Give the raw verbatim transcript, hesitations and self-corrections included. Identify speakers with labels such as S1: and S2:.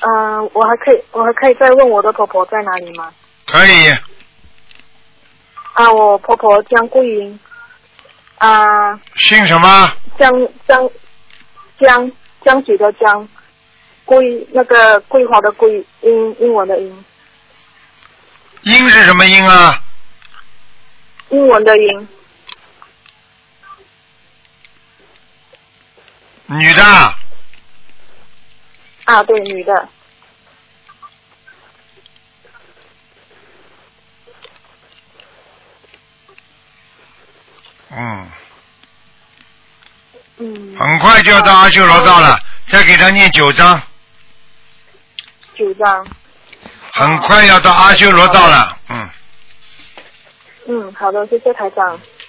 S1: 嗯、呃，我还可以，我还可以再问我的婆婆在哪里吗？
S2: 可以。
S1: 啊，我婆婆江桂英。啊。
S2: 姓什么？
S1: 江江江江水的江，桂那个桂花的桂，英英文的英。
S2: 英是什么英啊？
S1: 英文的英。
S2: 女的。
S1: 啊，对，女的。
S2: 嗯。
S1: 嗯。
S2: 很快就要到阿修罗道了，再给他念九章。
S1: 九章。
S2: 很快要到阿修罗道了，嗯。
S1: 嗯，好的，谢谢台长。